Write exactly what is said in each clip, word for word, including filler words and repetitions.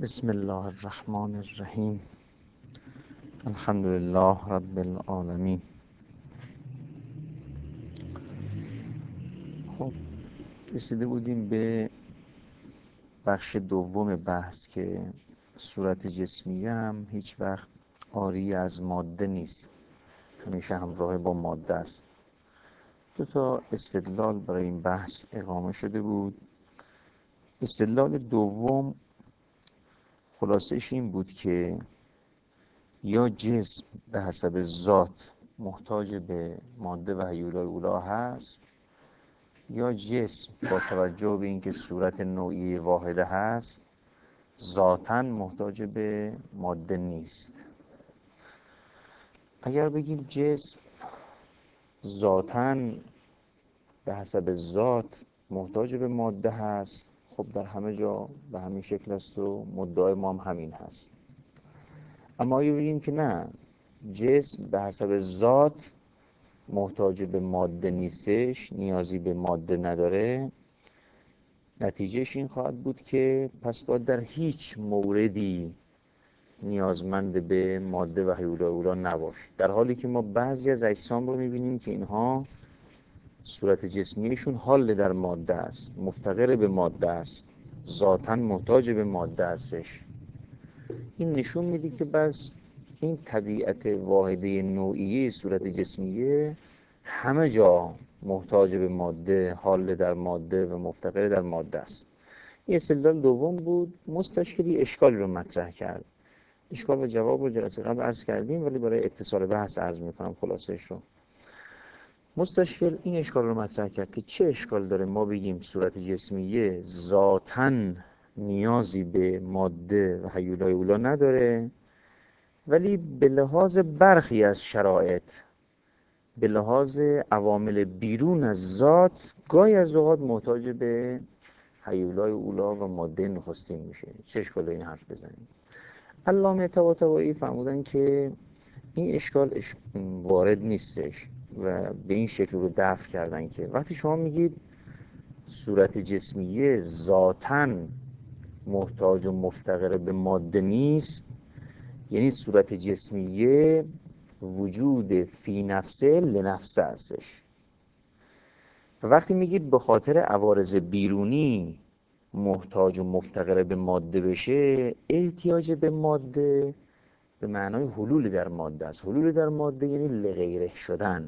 بسم الله الرحمن الرحیم. الحمد لله رب العالمین. خب رسیده بودیم به بخش دوم بحث که صورت جسمیه هم هیچ وقت عاری از ماده نیست، همیشه همراه با ماده است. دو تا استدلال برای این بحث اقامه شده بود. استدلال دوم خلاصش این بود که یا جسم به حسب ذات محتاج به ماده و هیولای اولا هست، یا جسم با توجه به اینکه صورت نوعی واحده هست ذاتاً محتاج به ماده نیست. اگر بگیم جسم ذاتاً به حسب ذات محتاج به ماده هست، خب در همه جا به همین شکل است و مدعای ما هم همین هست. اما اگر بگیم که نه، جسم به حسب ذات محتاج به ماده نیستش، نیازی به ماده نداره، نتیجهش این خواهد بود که پس باید در هیچ موردی نیازمند به ماده و هیولای اولا نباشه، در حالی که ما بعضی از اجسام رو میبینیم که اینها صورت جسمیشون حال در ماده است، مفتقر به ماده است، ذاتاً محتاج به ماده هستش. این نشون میده که بس این طبیعت واحده نوعیه صورت جسمیه همه جا محتاج به ماده، حال در ماده و مفتقر در ماده است. این استدلال دوم بود. مستشکلی اشکال رو مطرح کرد. اشکال و جواب رو جلسه قبل عرض کردیم، ولی برای اتصال بحث عرض میکنم خلاصش رو. مستشکل این اشکال رو مطرح کرد که چه اشکال داره ما بگیم صورت جسمیه ذاتاً نیازی به ماده و هیولای اولا نداره، ولی به لحاظ برخی از شرایط، به لحاظ عوامل بیرون از ذات، گاهی از اوقات محتاج به هیولای اولا و ماده نخستین میشه. چه اشکال این حرف بزنیم؟ علامه طباطبایی فرمودن که این اشکال اش... وارد نیستش و به این شکل رو دفع کردن که وقتی شما میگید صورت جسمیه ذاتاً محتاج و مفتقر به ماده نیست، یعنی صورت جسمیه وجود فی نفسه لنفسه هستش. و وقتی میگید به خاطر عوارض بیرونی محتاج و مفتقر به ماده بشه، احتیاج به ماده به معنای حلول در ماده است. حلول در ماده یعنی لغیره شدن،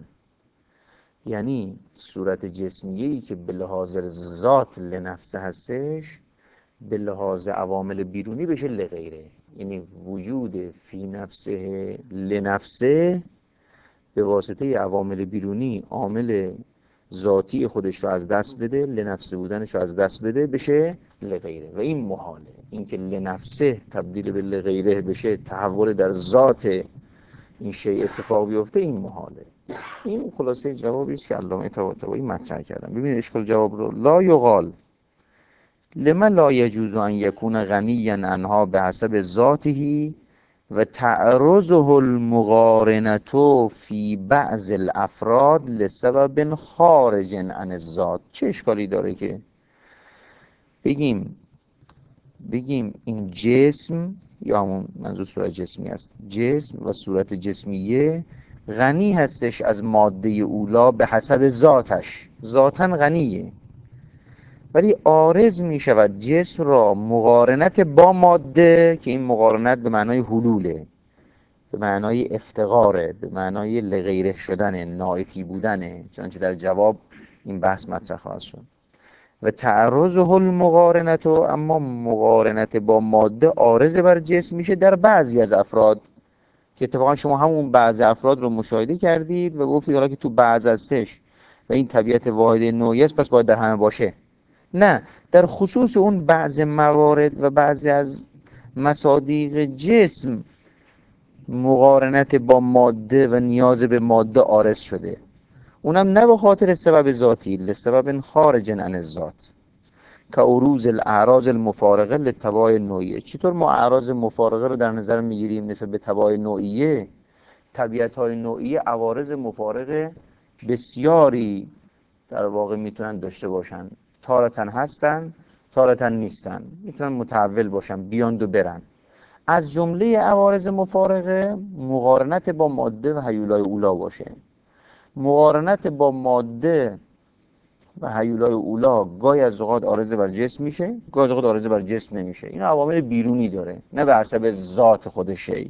یعنی صورت جسمیه‌ای که به لحاظ ذات لنفسه هستش به لحاظ عوامل بیرونی بشه لغیره، یعنی وجود فی نفسه لنفسه به واسطه عوامل بیرونی عامل ذاتی خودش رو از دست بده، لنفسه بودنش رو از دست بده، بشه لغیره. و این محاله، این که لنفسه تبدیل به لغیره بشه، تحول در ذات این شیء اتفاق بیفته، این محاله. این خلاصه جوابی است که علامه طباطبایی مطرح کردن. ببینید اشکال جواب رو. لا یقال لما لا یجوز ان یکون غنیا عنها به حسب ذاته و تعرضه المقارنة فی بعض الافراد لسبب خارج عن الذات. چه اشکالی داره که بگیم بگیم این جسم، یا همون منظور صورت جسمی است، جسم و صورت جسمیه غنی هستش از ماده اولا به حسب ذاتش، ذاتاً غنیه، ولی عارض می شود جسم را مقارنت با ماده که این مقارنت به معنای حلوله، به معنای افتقاره، به معنای لغیره شدن، ناعتی بودنه، چنانچه در جواب این بحث مطرح خواهد شد. و تعرضه المقارنت، اما مقارنت با ماده عارض بر جسم میشه در بعضی از افراد، که اتفاقا شما همون بعضی افراد رو مشاهده کردید و گفتید حالا که تو بعض هستش و این طبیعت واحد نوعی است پس باید در همه باشه. نه، در خصوص اون بعض موارد و بعضی از مصادیق جسم مقارنت با ماده و نیاز به ماده عارض شده، اونم نه به خاطر سبب ذاتی، لسبب خارج عن الذات، که عروض الاعراض المفارقه للطباع نوعیه. چطور ما اعراض مفارقه رو در نظر میگیریم نسبت به طباع نوعیه؟ طبیعت‌های نوعیه عوارض مفارقه بسیاری در واقع میتونن داشته باشن، تارتن هستن، تارتا نیستن، میتونن متحول باشن، بیاند و برن. از جمله عوارض مفارقه مقارنت با ماده و هیولای اولا باشه. مقارنت با ماده و هیولای اولا گاهی از اوقات عارضه بر جسم میشه، گاهی از اوقات عارضه بر جسم نمیشه. این عوامل بیرونی داره، نه به حسب ذات خود شی.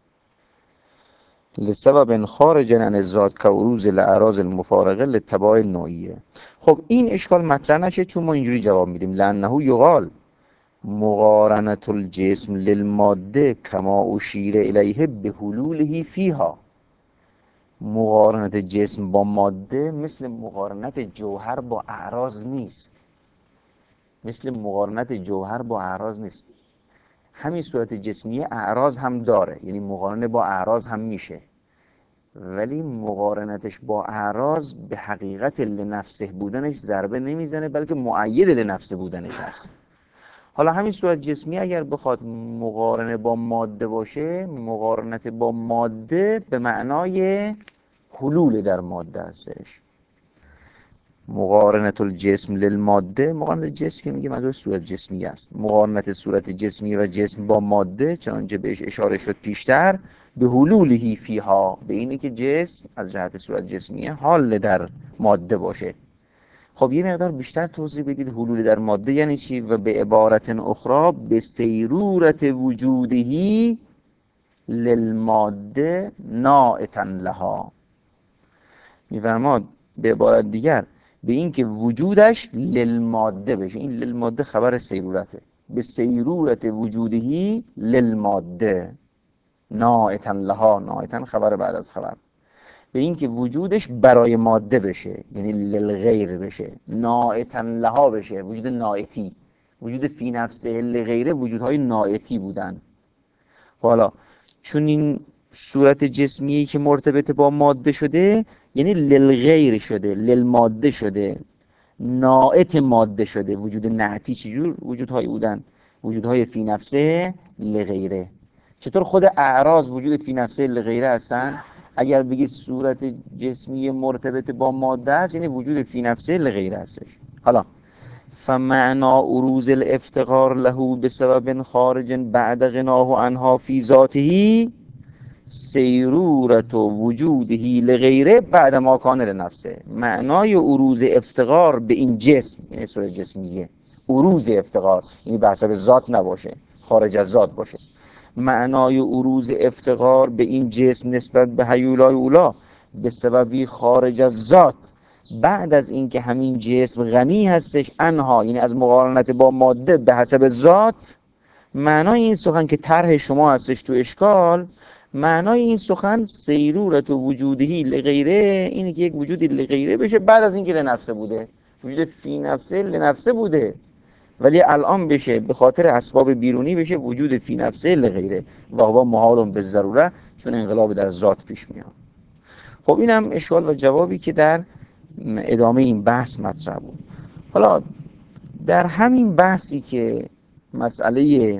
لسبب خارج عن الذات کعروض الاعراض المفارقه للتبع النوعیه. خب این اشکال مطرح نشه، چون ما اینجوری جواب میدیم لانه یقال مقارنت الجسم للماده کما اشیر الیه به حلوله فیها. مقارنت جسم با ماده مثل مقارنت جوهر با اعراض نیست. مثل مقارنت جوهر با اعراض نیست. همین صورت جسمی اعراض هم داره، یعنی مقارنه با اعراض هم میشه، ولی مقارنتش با اعراض به حقیقت لنفسه بودنش ضربه نمیزنه، بلکه مؤید لنفسه بودنش هست. حالا همین صورت جسمی اگر بخواد مقارنه با ماده باشه، مقارنت با ماده به معنای حلول در ماده هستش. مقارنت الجسم للماده، مقارنت جسم که میگه منظور صورت جسمی است. مقارنت صورت جسمی و جسم با ماده چنانچه بهش اشاره شد پیشتر، به حلوله فیها، به اینه که جسم از جهت صورت جسمیه حال در ماده باشه. خب یه مقدار بیشتر توضیح بدید حلول در ماده یعنی چی؟ و به عبارت اخرى به سیرورت وجودهی للماده نائتا لها. میفرماد به عبارت دیگر به این که وجودش للماده بشه. این للماده خبر سیرورته. به سیرورت وجودهی للماده نائتا لها، نائتا خبر بعد از خبر، به این که وجودش برای ماده بشه، یعنی للغیر بشه، نائتا لها بشه، وجود نائتی. وجود فی نفسه لغیره وجودهای نائتی بودن. حالا چون این صورت جسمی که مرتبط با ماده شده، یعنی للغیر شده، للماده شده، نائت ماده شده. وجود نعتی چجور وجودهایی بودن؟ وجودهای فی نفسه لغیره. چطور خود اعراض وجود فی نفسه لغیره هستن؟ اگر بگی صورت جسمی مرتبط با ماده است، یعنی وجود فی نفسه لغیره هستش. حالا فمعنا عروض الافتقار له بسبب خارج بعد غناه عنها فی ذاته سیرورت وجوده لغیره بعد ما کان لنفسه. معنای عروض افتقار به این جسم، یعنی صورت جسمیه، عروض افتقار یعنی به حسب ذات نباشه، خارج از ذات باشه. معنای عروض افتقار به این جسم نسبت به هیولای اولا به سببی خارج از ذات، بعد از اینکه همین جسم غنی هستش انها، یعنی از مقارنت با ماده به حسب ذات. معنای این سخن که طرح شما هستش تو اشکال، معنای این سخن سیرورت و وجودهی لغیره، اینه که یک وجودی لغیره بشه بعد از اینکه لنفسه بوده. وجود فی نفسه لنفسه بوده، ولی الان بشه به خاطر اسباب بیرونی بشه وجود فی نفسه لغیره و هو محال به ضروره، چون انقلاب در ذات پیش میاد. خب اینم اشکال و جوابی که در ادامه این بحث مطرح بود. حالا در همین بحثی که مسئله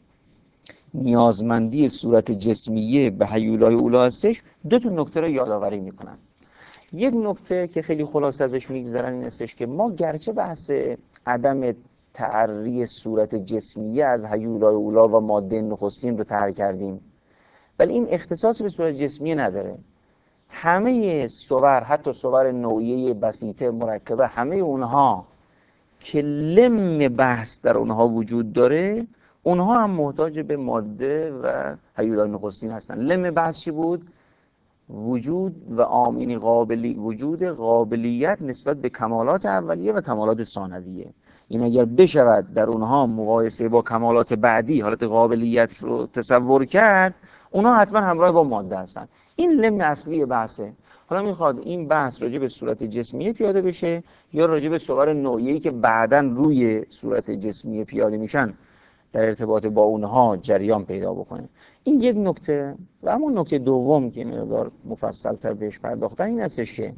نیازمندی صورت جسمیه به هیولای اولا هستش، دو تا نکته رو یادآوری میکنن. یک نکته که خیلی خلاصه ازش میگذرن این هستش که ما گرچه بحث عدم تعری صورت جسمیه از هیولای اولا و ماده نخستین رو طرح کردیم، ولی این اختصاص به صورت جسمیه نداره. همه صور، حتی صور نوعیه بسیطه مرکبه، همه اونها که لم بحث در اونها وجود داره، اونها هم محتاج به ماده و هیولای نخستین هستن. لم بحث چی بود؟ وجود و آمینی قابلی، وجود قابلیت نسبت به کمالات اولیه و کمالات ثانویه. این اگر بشود در اونها مقایسه با کمالات بعدی حالت قابلیت رو تصور کرد، اونها حتما همراه با ماده هستن. این لم اصلی بحثه. حالا میخواد این بحث راجع به صورت جسمیه پیاده بشه یا راجع به صور نوعیه‌ای که بعداً روی صورت جسمیه پیاده میشن در ارتباط با اونها جریان پیدا بکنه. این یک نکته. و اما نکته دوم که مقدار مفصل‌تر بهش پرداختن این هستش که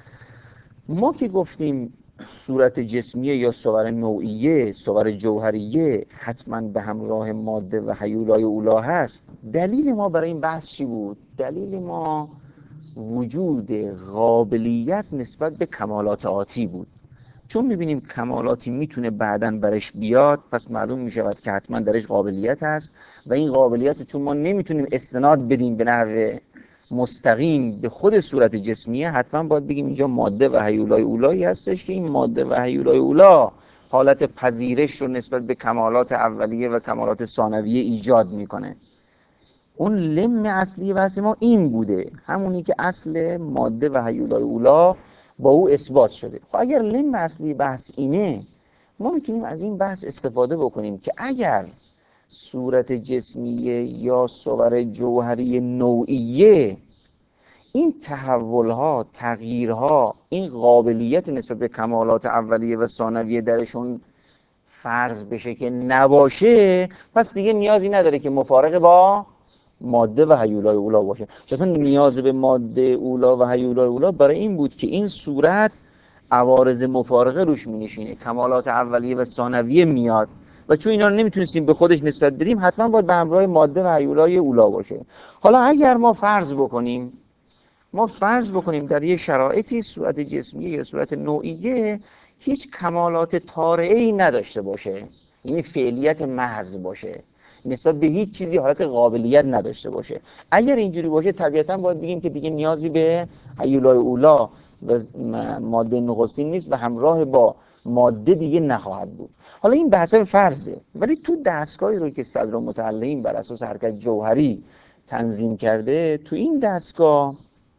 ما که گفتیم صورت جسمیه یا صور نوعیه، صور جوهریه حتما به همراه ماده و هیولای اولا هست، دلیل ما برای این بحث چی بود؟ دلیل ما وجود قابلیت نسبت به کمالات آتی بود. چون میبینیم کمالاتی میتونه بعداً برش بیاد، پس معلوم میشود که حتما درش قابلیت هست و این قابلیت چون ما نمیتونیم استناد بدیم به نحو مستقیم به خود صورت جسمیه، حتما باید بگیم اینجا ماده و هیولای اولایی هستش که این ماده و هیولای اولا حالت پذیرش رو نسبت به کمالات اولیه و کمالات ثانویه ایجاد میکنه. اون لم اصلی بحث ما این بوده، همونی که اصل ماده و هیولای اولا با او اثبات شده. خب اگر لم اصلی بحث اینه، ما میتونیم از این بحث استفاده بکنیم که اگر صورت جسمیه یا صور جوهری نوعیه این تحولها، تغییرها، این قابلیت نسبت به کمالات اولیه و ثانویه درشون فرض بشه که نباشه، پس دیگه نیازی نداره که مفارق با ماده و هیولای اولا باشه. چون نیاز به ماده اولا و هیولای اولا برای این بود که این صورت عوارض مفارقه روش می نشینه، کمالات اولیه و ثانویه میاد و چون اینا رو نمیتونستیم به خودش نسبت بدیم، حتما باید به همراه ماده و هیولای اولا باشه. حالا اگر ما فرض بکنیم ما فرض بکنیم در یه شرایطی صورت جسمیه یا صورت نوعیه هیچ کمالات طارئه‌ای نداشته باشه، یعنی فعلیت محض باشه، نسبت به هیچ چیزی حالت قابلیت نداشته باشه، اگر اینجوری باشه طبیعتاً باید بگیم که دیگه نیازی به هیولای اولا و ماده نخستین نیست و همراه با ماده دیگه نخواهد بود. حالا این بحث فرضه، ولی تو دستگاهی رو که صدرالمتعلمین بر اساس حرکت جوهری تنظیم کرده، تو این دستگاه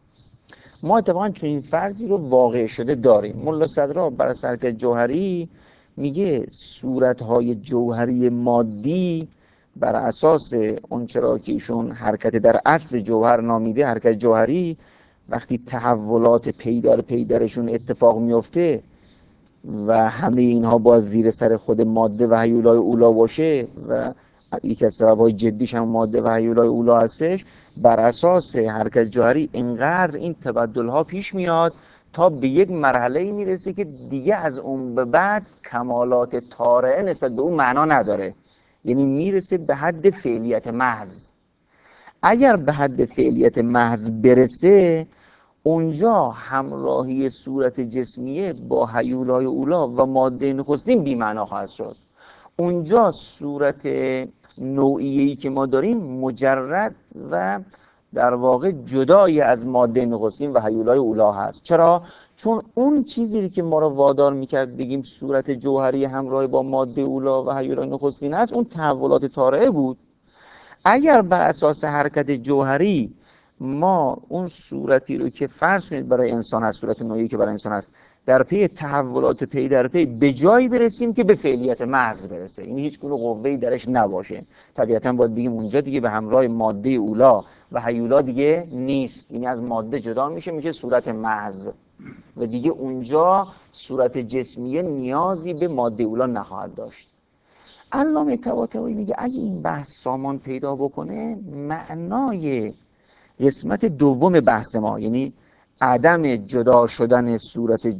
ما اتفاقا چون این فرضی رو واقع شده داریم. ملا صدرا بر اساس حرکت جوهری میگه صورت‌های جوهری مادی بر اساس اون چرا که ایشون حرکت در اصل جوهر نامیده حرکت جوهری، وقتی تحولات پیدار پیدارشون اتفاق میفته و همه اینها باز زیر سر خود ماده و هیولای اولا باشه و یکی از سبب‌های جدیش هم ماده و هیولای اولا هستش، بر اساس حرکت جوهری اینقدر این تبدل‌ها پیش میاد تا به یک مرحله‌ای میرسه که دیگه از اون به بعد کمالات طارئه نسبت به اون معنا نداره، یعنی میرسه به حد فعلیت محض. اگر به حد فعلیت محض برسه، اونجا همراهی صورت جسمیه با هیولای اولا و ماده نخستین بی معنا خواهد شد. اونجا صورت نوعیه‌ای که ما داریم مجرد و در واقع جدای از ماده نخستین و هیولای اولا هست. چرا؟ چون اون چیزی که ما رو وادار میکرد بگیم صورت جوهری همراه با ماده اولا و هیولای نخستین هست، اون تحولات طارئه بود. اگر بر اساس حرکت جوهری ما اون صورتی رو که فرض کنید برای انسان هست، صورت نوعی که برای انسان هست، در پی تحولات پی در پی به جایی برسیم که به فعلیت محض برسه، این هیچ گونه قوه‌ای درش نباشه، طبیعتاً باید بگیم اونجا دیگه به همراه ماده اولا و هیولا دیگه نیست، یعنی از ماده جدا میشه، میشه صورت محض و دیگه اونجا صورت جسمیه نیازی به ماده اولا نخواهد داشت. علامه طباطبایی میگه اگه این بحث سامان پیدا بکنه، معنای قسمت دوم بحث ما، یعنی عدم جدا شدن صورت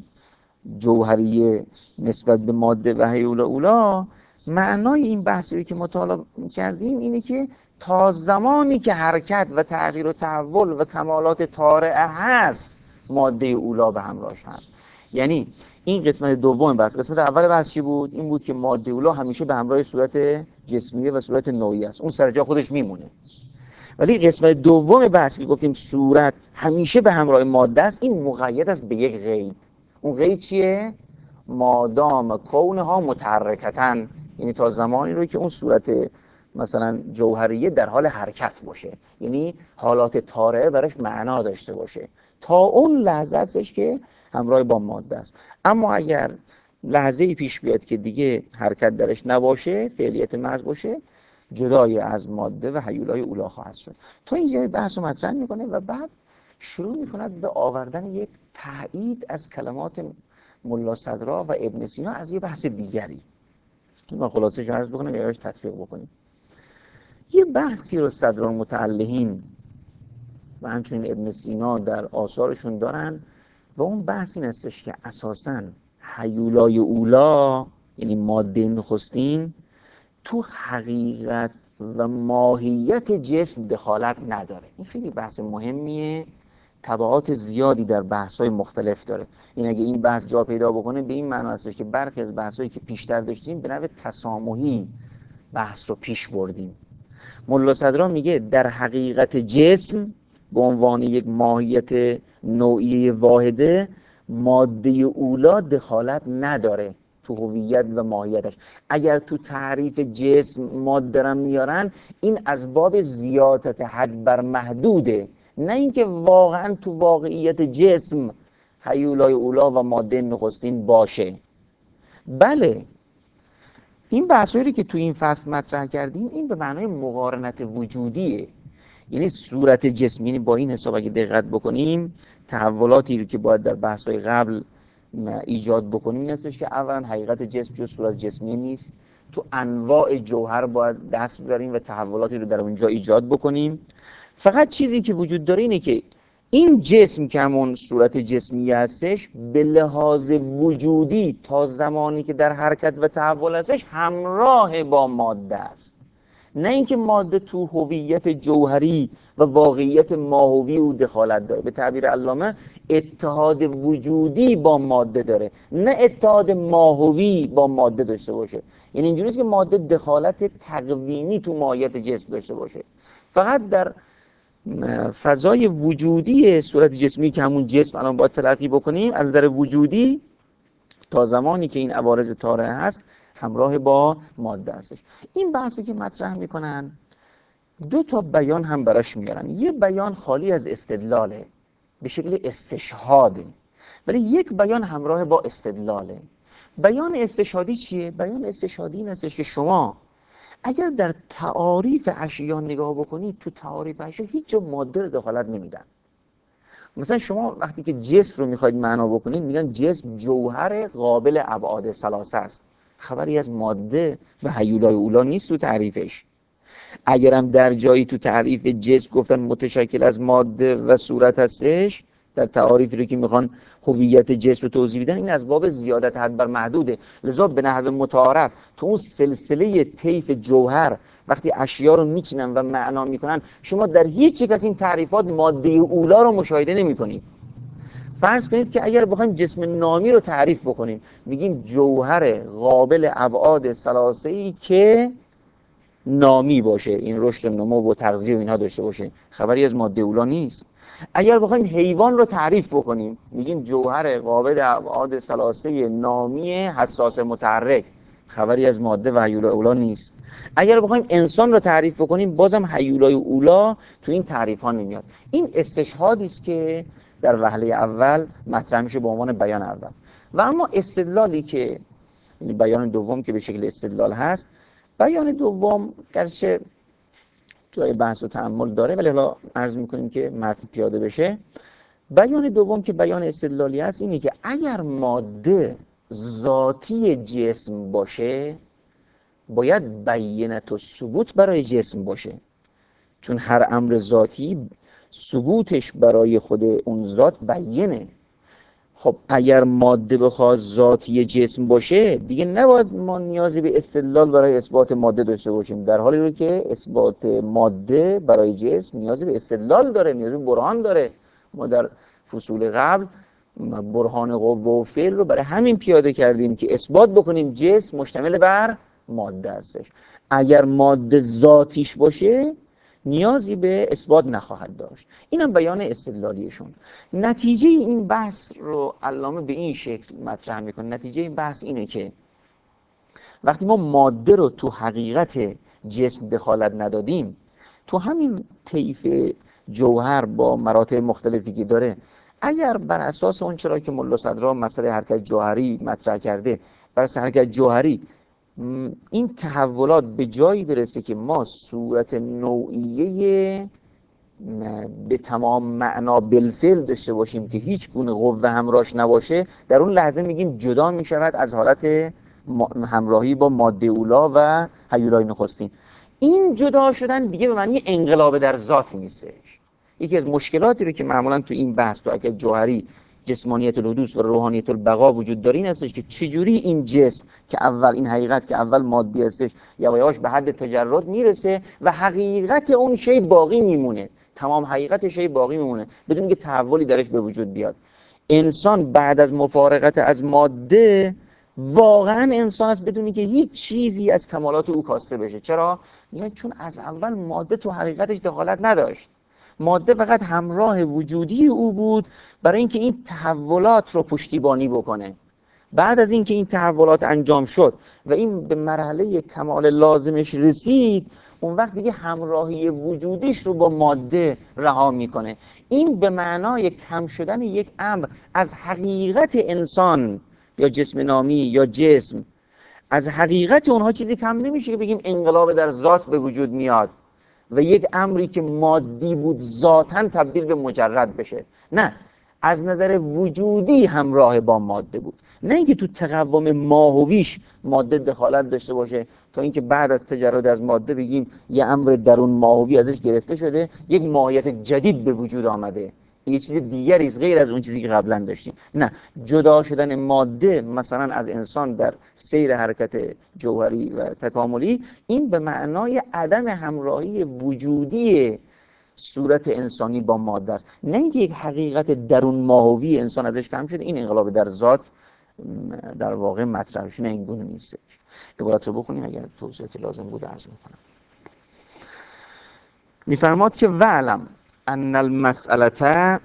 جوهریه نسبت به ماده و هیولا اولا، معنای این بحثی که مطالعه کردیم اینه که تا زمانی که حرکت و تغییر و تحول و کمالات طارئه هست، ماده اولا به همراهش هست. یعنی این قسمت دوم بحث. قسمت اول بحث چی بود؟ این بود که ماده اولا همیشه به همراه صورت جسمیه و صورت نوعی است، اون سر جا خودش میمونه. ولی قسمت دوم بحث که گفتیم صورت همیشه به همراه ماده است، این مقید است به یک قید. اون قید چیه؟ مادام کونها متحرکتن، یعنی تا زمانی رو که اون صورت مثلا جوهریه در حال حرکت باشه، یعنی حالات طارئه براش معنا داشته باشه، تا اون لحظه استش که همراه با ماده است. اما اگر لحظه‌ای پیش بیاد که دیگه حرکت درش نباشه، فعلیت محض باشه، جدای از ماده و هیولای اولا خواهد شد. تو اینجا بحث رو مطرح میکنه و بعد شروع میکند به آوردن یک تایید از کلمات ملا صدرا و ابن سینا از یه بحث دیگری. من خلاصه عرض بکنم یا تطبیق بکنیم. یه بحثی رو صدرالمتعلقین و همچنین ابن سینا در آثارشون دارن و اون بحث این استش که اساساً هیولای اولا یعنی ماده نخستین تو حقیقت و ماهیت جسم دخالت نداره. این خیلی بحث مهمیه تبعات زیادی در بحث‌های مختلف داره. این اگه این بحث جا پیدا بکنه به این معنی هستش که برخی از بحث‌هایی که پیشتر داشتیم به نوع تسامحی بحث رو پیش بردیم. ملا صدرا میگه در حقیقت جسم به عنوان یک ماهیت نوعی واحده ماده اولا دخالت نداره تو هویت و ماهیتش. اگر تو تعریف جسم ماده را میارن این از باب زیادت حد بر محدوده، نه اینکه واقعا تو واقعیت جسم هیولای اولا و ماده نخستین باشه. بله این بحثایی که تو این فصل مطرح کردیم این به معنای مقارنت وجودیه، یعنی صورت جسم، یعنی با این حساب اگه دقت بکنیم تحولاتی رو که باید در بحث‌های قبل ایجاد بکنیم این هستش که اولا حقیقت جسم جز صورت جسمی نیست، تو انواع جوهر باید دست ببریم و تحولاتی رو در اونجا ایجاد بکنیم. فقط چیزی که وجود داره اینه که این جسم که همون صورت جسمی هستش به لحاظ وجودی تا زمانی که در حرکت و تحول هستش همراه با ماده است، نه اینکه ماده تو هویت جوهری و واقعیت ماهوی او دخالت داره. به تعبیر علامه اتحاد وجودی با ماده داره، نه اتحاد ماهوی با ماده داشته باشه. یعنی اینجوری است که ماده دخالت تقویمی تو ماهیت جسم داشته باشه. فقط در فضای وجودی صورت جسمی که همون جسم الان باید تلقی بکنیم از نظر وجودی تا زمانی که این عوارض طارئه هست همراه با ماده هستش. این بحثی که مطرح میکنن دو تا بیان هم براش میارن. یه بیان خالی از استدلاله به شکل استشهاده، ولی یک بیان همراه با استدلاله. بیان استشهادی چیه؟ بیان استشهادی این هستش که شما اگر در تعاریف اشیا نگاه بکنید تو تعاریف اشیا هیچ جا ماده رو دخالت نمیدن. مثلا شما وقتی که جسم رو میخواید معنا بکنید میگن جسم جوهر قابل ابعاد ثلاثه است، خبری از ماده و هیولای اولا نیست تو تعریفش. اگرم در جایی تو تعریف جسم گفتن متشکل از ماده و صورت هستش، در تعاریفی رو که میخوان هویت جسم رو توضیح بدن این از باب زیادت حد بر محدوده. لذا به نحو متعارف تو اون سلسله طیف جوهر وقتی اشیا رو میچینن و معنا میکنن شما در هیچ یک از این تعریفات ماده اولا رو مشاهده نمیکنید. فرض کنید که اگر بخوایم جسم نامی رو تعریف بکنیم میگیم جوهر قابل ابعاد ثلاثه‌ای که نامی باشه، این رشد و نمو و تغذیه و اینها داشته باشه، خبری از ماده اولا نیست. اگر بخوایم حیوان رو تعریف بکنیم میگیم جوهر قابل ابعاد ثلاثه نامی حساس متحرک، خبری از ماده و هیولای اولا نیست. اگر بخوایم انسان رو تعریف بکنیم بازم هیولای اولا تو این تعریف ها نمیاد. این استشهادی است که در وهله اول مطرح میشه به عنوان بیان اول. و اما استدلالی که بیان دوم که به شکل استدلال هست، بیان دوم گرچه جای بحث و تأمل داره ولی حالا عرض میکنیم که متن پیاده بشه. بیان دوم که بیان استدلالی هست اینه که اگر ماده ذاتی جسم باشه باید بینت و ثبوت برای جسم باشه، چون هر امر ذاتی ثبوتش برای خود اون ذات بیینه. خب اگر ماده بخواد ذاتی جسم باشه دیگه نباید ما نیازی به استدلال برای اثبات ماده داشته باشیم، در حالی رو که اثبات ماده برای جسم نیازی به استدلال داره، نیازی به برهان داره. ما در فصول قبل برهان قوه و فعل رو برای همین پیاده کردیم که اثبات بکنیم جسم مشتمل بر ماده هستش. اگر ماده ذاتیش باشه نیازی به اثبات نخواهد داشت. اینم بیان استدلالیشون. نتیجه این بحث رو علامه به این شکل مطرح میکنه. نتیجه این بحث اینه که وقتی ما ماده رو تو حقیقت جسم دخالت ندادیم، تو همین طیف جوهر با مراتب مختلفی که داره، اگر بر اساس اون چرا که ملا صدرا مسئله حرکت جوهری مطرح کرده، بر اساس حرکت جوهری این تحولات به جایی برسه که ما صورت نوعیه به تمام معنا بالفعل داشته باشیم که هیچ گونه قوه همراهش نباشه، در اون لحظه میگیم جدا میشود از حالت همراهی با ماده اولا و هیولای نخستین. این جدا شدن دیگه به معنی انقلاب در ذات نیستش. یکی از مشکلاتی رو که معمولا تو این بحث تو حرکت جوهری جسمانیت الحدوث و روحانیت البقا وجود داره این هستش که چجوری این جسم که اول این حقیقت که اول مادی هستش یواش یواش به حد تجرد میرسه و حقیقت اون شی باقی میمونه، تمام حقیقت شی باقی میمونه بدون که تحولی درش به وجود بیاد. انسان بعد از مفارقت از ماده واقعا انسان است بدونی که هیچ چیزی از کمالات او کاسته بشه. چرا؟ یعنی چون از اول ماده تو حقیقتش دخالت نداشت، ماده فقط همراه وجودی او بود برای اینکه این تحولات رو پشتیبانی بکنه. بعد از اینکه این تحولات انجام شد و این به مرحله کمال لازمش رسید، اون وقت دیگه همراهی وجودیش رو با ماده رها میکنه. این به معنای کم شدن یک امر از حقیقت انسان یا جسم نامی یا جسم، از حقیقت اونها چیزی کم نمیشه که بگیم انقلاب در ذات به وجود میاد و یک امری که مادی بود ذاتاً تبدیل به مجرد بشه. نه، از نظر وجودی همراه با ماده بود، نه اینکه تو تقوم ماهویش ماده دخالت داشته باشه تا اینکه بعد از تجرد از ماده بگیم یه امر درون ماهوی ازش گرفته شده، یک ماهیت جدید به وجود آمده، یه چیز دیگری است غیر از اون چیزی که قبلا داشتیم. نه، جدا شدن ماده مثلا از انسان در سیر حرکت جوهری و تکاملی، این به معنای عدم همراهی وجودی صورت انسانی با ماده است، نه اینکه یک حقیقت درون ماهوی انسان ازش کم شده. این انقلاب در ذات در واقع مطرحش نه این گونه نیست. عبارت رو بخونیم اگر توضیحاتی لازم بوده عرض میکنم. میفرماد که وعلم ان المسئله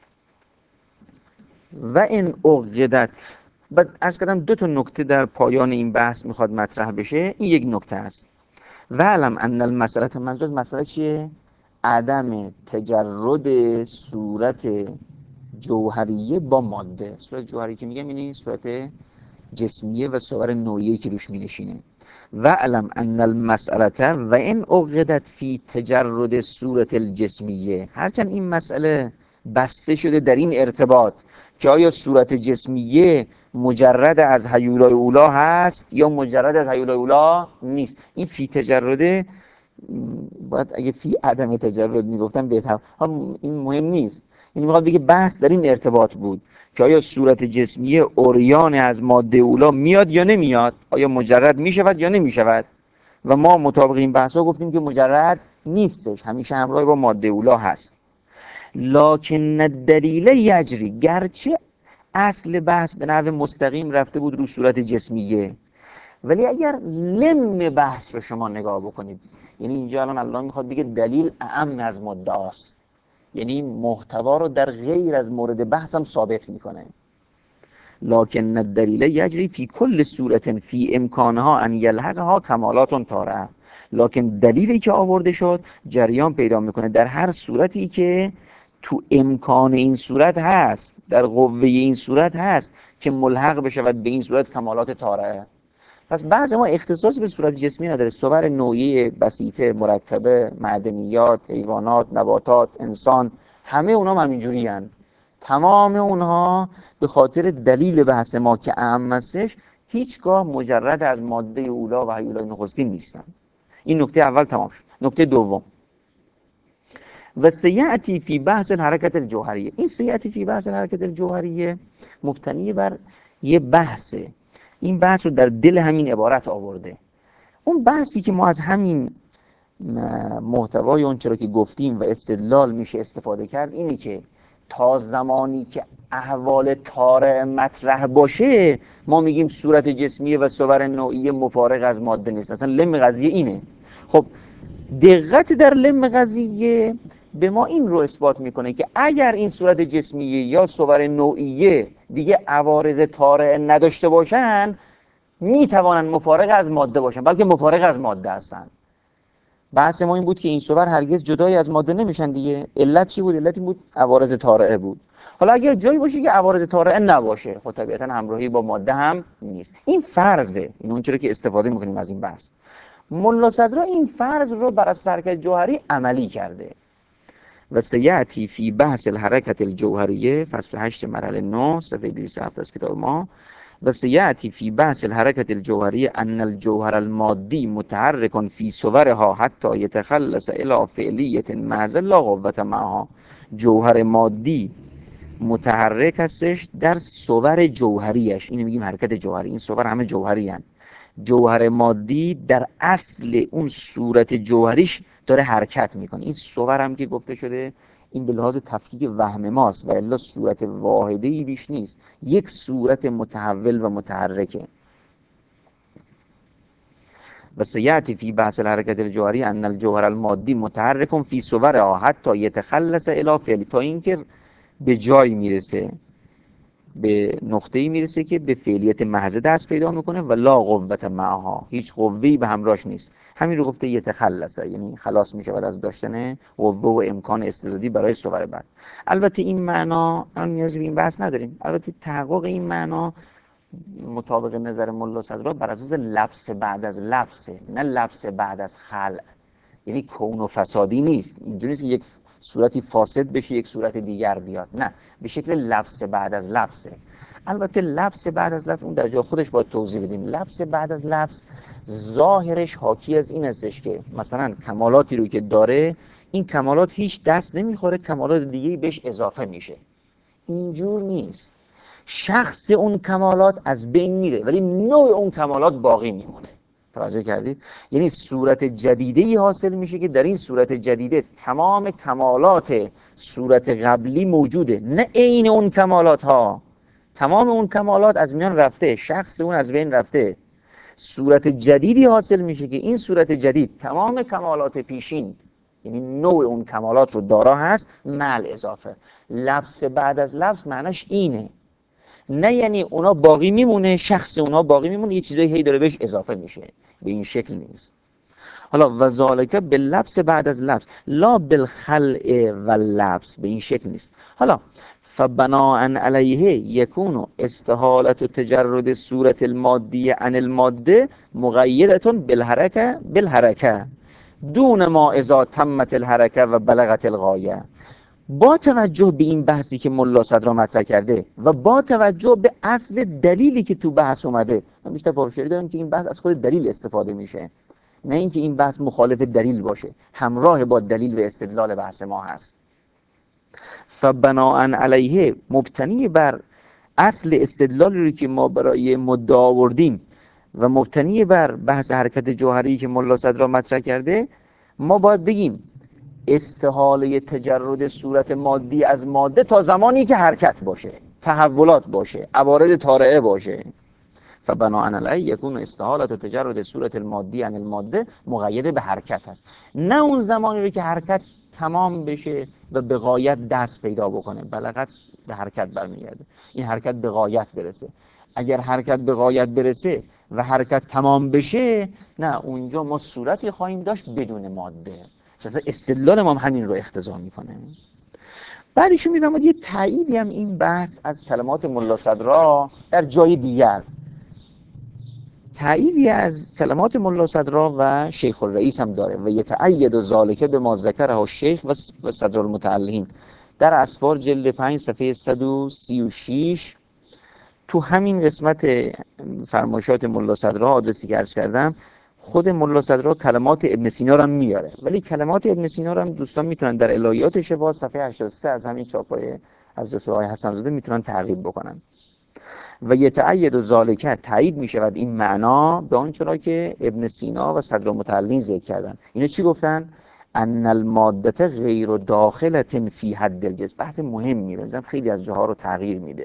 و ان عقدت. بعد عرض کردم دو تا نکته در پایان این بحث میخواد مطرح بشه، این یک نکته است. وعلم ان المسئله، منظور از مسئله چیه؟ عدم تجرد صورت جوهریه با ماده. صورت جوهری که میگم یعنی صورت جسمیه و صور نوعیه‌ای که روش مینشینه. وعلم ان المسئله و ان عقدت فی تجرد صورت الجسمیه. هرچند این مسئله بسته شده در این ارتباط که آیا صورت جسمیه مجرد از هیولای اولا هست یا مجرد از هیولای اولا نیست. این فی تجرده باید اگه فی عدم تجرد میگفتم بهتر، این مهم نیست. این میخواد بگه بحث در این ارتباط بود که آیا صورت جسمیه اوریان از ماده اولا میاد یا نمیاد، آیا مجرد میشود یا نمیشود. و ما مطابق این بحث ها گفتیم که مجرد نیستش، همیشه همراه با ماده اولا هست. لکن الدلیل یجری، گرچه اصل بحث به نحو مستقیم رفته بود رو صورت جسمیه، ولی اگر لم بحث رو شما نگاه بکنید، یعنی اینجا الان الله میخواد بگه دلیل اعم از مدعاست، یعنی محتوا رو در غیر از مورد بحث هم ثابت میکنه. لکن الدلیل یجری فی کل صورت فی امکانها ان یلحقها کمالات طارئه. لکن دلیلی که آورده شد جریان پیدا میکنه در هر صورتی که تو امکان این صورت هست، در قوه این صورت هست که ملحق بشود به این صورت کمالات طارئه. پس بعضی ما اختصاصی به صورت جسمی نداره، صور نوعی بسیطه، مرکبه، معدنیات، حیوانات، نباتات، انسان، همه اونا هم همینجوری هن. تمام اونها به خاطر دلیل بحث ما که اهم هستش هیچگاه مجرد از ماده اولا و هیولای نخستین نیستن. این نکته اول تمام شد. نکته دوم، و سیأتی فی بحث الحرکت الجوهریه. این سیأتی فی بحث الحرکت الجوهریه مبتنی بر یه بحثه. این بحث رو در دل همین عبارت آورده. اون بحثی که ما از همین محتوای اون چرا که گفتیم و استدلال میشه استفاده کرد اینه که تا زمانی که احوال طارئ مطرح باشه ما میگیم صورت جسمیه و صور نوعی مفارق از ماده نیست. اصلا لم قضیه اینه. خب دقت در لم قضیه به ما این رو اثبات میکنه که اگر این صورت جسمیه یا صور نوعیه دیگه عوارض طارئ نداشته باشن میتوانن مفارق از ماده باشن، بلکه مفارق از ماده هستن. بحث ما این بود که این صور هرگز جدای از ماده نمیشن دیگه. علت چی بود؟ علت این بود عوارض طارئ بود. حالا اگر جایی باشه که عوارض طارئ نباشه خب طبیعتا همراهی با ماده هم نیست. این فرضه. این اون چرا که استفاده میکنیم از این بحث. ملا صدرا این فرض رو بر اساس حرکت جوهری عملی کرده. و سیأتی فی بحث الحرکت الجوهریه، فصل هشت مرحله نه صفحه دویست و هفت از کتاب ما. و سیأتی فی بحث الحرکت الجوهریه ان الجوهر المادی متحرک فی صورها حتی یتخلص الی فعلیه محض لا قوة معها. جوهر مادی متحرک هستش در صور جوهریش. اینو میگیم حرکت جوهری. این صور همه جوهری هن. جوهر مادی در اصل اون صورت جوهریش داره حرکت میکنه. این صور هم که گفته شده این به لحاظ تفکیک وهم ماست و الا صورت واحده‌ای بیش نیست، یک صورت متحول و متحرکه. و سیأتی فی بحث الحرکت الجوهری ان الجوهر المادی متحرک فی صورها حتی یتخلص الی فعل، تا اینکه به جایی میرسه، به نقطه‌ای میرسه که به فعلیت محض دست پیدا میکنه و لا قوت معها، هیچ قوه‌ای به همراهش نیست. همین رو گفته یتخلصه، یعنی خلاص میشه بعد از داشتن قوه و امکان استعدادی برای صور بعد. البته این معنا الان نیازی به این بحث نداریم. البته تحقق این معنا مطابق نظر ملا صدرا بر اساس لبس بعد از لبسه، نه لبس بعد از خلع. یعنی کون و فسادی نیست. اینجوری نیست که یک صورتی فاسد بشه یک صورت دیگر بیاد، نه، به شکل لبس بعد از لبسه. البته لبس بعد از لبس اون در جای خودش باید توضیح بدیم. لبس بعد از لبس ظاهرش حاکی از این هستش که مثلا کمالاتی رو که داره، این کمالات هیچ دست نمیخوره، کمالات دیگه‌ای بهش اضافه میشه. اینجور نیست. شخص اون کمالات از بین میره ولی نوع اون کمالات باقی میمونه. توجه کردید؟ یعنی صورت جدیده‌ای حاصل میشه که در این صورت جدیده تمام کمالات صورت قبلی موجوده، نه عین اون کمالات ها. تمام اون کمالات از میان رفته، شخص اون از بین رفته. صورت جدیدی حاصل میشه که این صورت جدید تمام کمالات پیشین، یعنی نوع اون کمالات رو دارا هست، مع اضافه. لبس بعد از لبس معناش اینه، نه یعنی اونا باقی میمونه، شخص اونا باقی میمونه، یه چیزایی هی داره بهش اضافه میشه. به این شکل نیست. حالا و ذالک باللبس بعد از لبس لا بالخلع و لبس، به این شکل نیست. حالا فبناء علیه یکون استحالة تجرد صورت المادی عن الماده مقیدة بالحرکه بالحرکه دون ما اذا تمت الحرکه و بلغت الغایه. با توجه به این بحثی که ملا صدرا مطرح کرده و با توجه به اصل دلیلی که تو بحث اومده، من بیشتر پافشاری دارم که این بحث از خود دلیل استفاده میشه، نه اینکه این بحث مخالف دلیل باشه، همراه با دلیل و استدلال بحث ما هست. فبناء علیه، مبتنی بر اصل استدلالی رو که ما برای مدعا آوردیم و مبتنی بر بحث حرکت جوهری که ملا صدرا مطرح کرده، ما باید بگیم استحاله تجرد صورت مادی از ماده تا زمانی که حرکت باشه، تحولات باشه، عوارض طارئه باشه. فبناء علیه یکون استحاله تجرد صورت المادی عن الماده مقید به حرکت هست، نه اون زمانی رو که حرکت تمام بشه و به غایت دست پیدا بکنه. بلغت به حرکت برمیگرده، این حرکت به غایت برسه. اگر حرکت به غایت برسه و حرکت تمام بشه، نه، اونجا ما صورتی خواهیم داشت بدون ماده. چرا استدلال ما هم همین رو اقتضا میکنه. بعدش میفهمید یه تاییدی هم این بحث از کلمات ملا صدرا در جای دیگر، تاییدی از کلمات ملا صدرا و شیخ الرئیس هم داره. و یتأید ذالک به ما ذکره الشیخ و صدر المتعلقین در اسفار جلد پنج صفحه صد و سی و شش. تو همین قسمت فرمایشات ملا صدرا آدرسی که عرض کردم، خود ملا صدرا کلمات ابن سینا رو هم میاره، ولی کلمات ابن سینا رو هم دوستان میتونن در الهیات شفا صفحه هشتاد و سه از همین چاپای از رسول آقای حسن زاده میتونن تعقیب بکنن. و یتأید ذالک، تایید میشود این معنا به آنچه را که ابن سینا و صدر المتعلقین ذکر کردن. اینا چی گفتن؟ ان الماده غیر داخله فی حد الجسم. بحث مهمی بزنم، خیلی از جاها رو تغییر میده.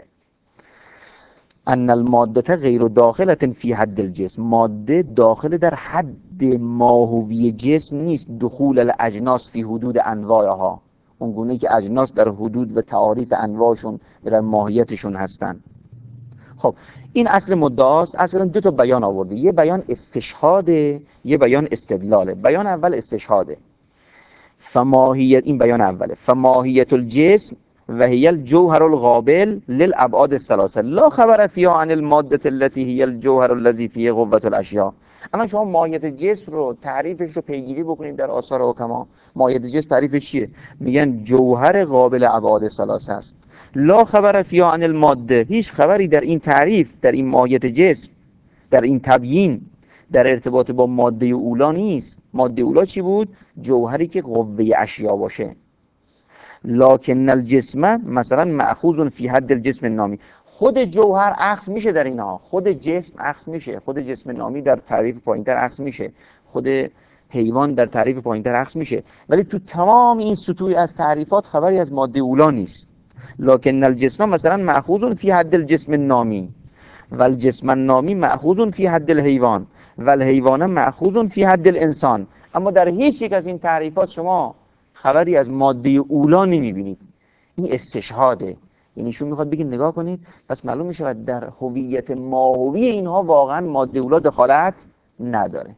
ان الماده غیر داخله فی حد الجسم، ماده داخل در حد ماهوی جسم نیست. دخول الاجناس فی حدود انواعها، اونگونه که اجناس در حدود و تعاریف انواعشون و در ماهیتشون هستن. خب این اصل مدعاست. اصلا دو تا بیان آورده، یه بیان استشهاده، یه بیان استدلاله. بیان اول استشهاده. فماهیت، این بیان اوله، فماهیت الجسم و هی الجوهر القابل للابعاد الثلاثه لا خبر فیها عن الماده التي هي الجوهر الذي فيه قوه الاشیاء. اما شما ماهیت جسم رو، تعریفش رو پیگیری بکنید در آثار حکما. ماهیت جسم تعریفش چیه؟ میگن جوهر قابل ابعاد ثلاثه است. لا خبر فیها عن الماده، هیچ خبری در این تعریف، در این ماهیت جسم، در این تبیین، در ارتباط با ماده اولا نیست. ماده اولا چی بود؟ جوهری که قوه اشیا باشه. لکن الجسم مثلا مأخوذ فی حد الجسم النامی. خود جوهر اخذ میشه در اینها، خود جسم اخذ میشه، خود جسم نامی در تعریف پایینتر اخذ میشه، خود حیوان در تعریف پایینتر اخذ میشه، ولی تو تمام این سطوح از تعریفات خبری از ماده اولا نیست. لکن الجسم مثلا مأخوذ فی حد الجسم النامی و الجسم النامی مأخوذ فی حد الحیوان و الحیوان مأخوذ فی حد الانسان. اما در هیچ یک از این تعریفات شما خبری از ماده اولا نمیبینید. این استشهاده، یعنی شما میخواد بگید نگاه کنید، پس معلوم میشه در هویت ماهوی اینها واقعا ماده اولا دخالت نداره.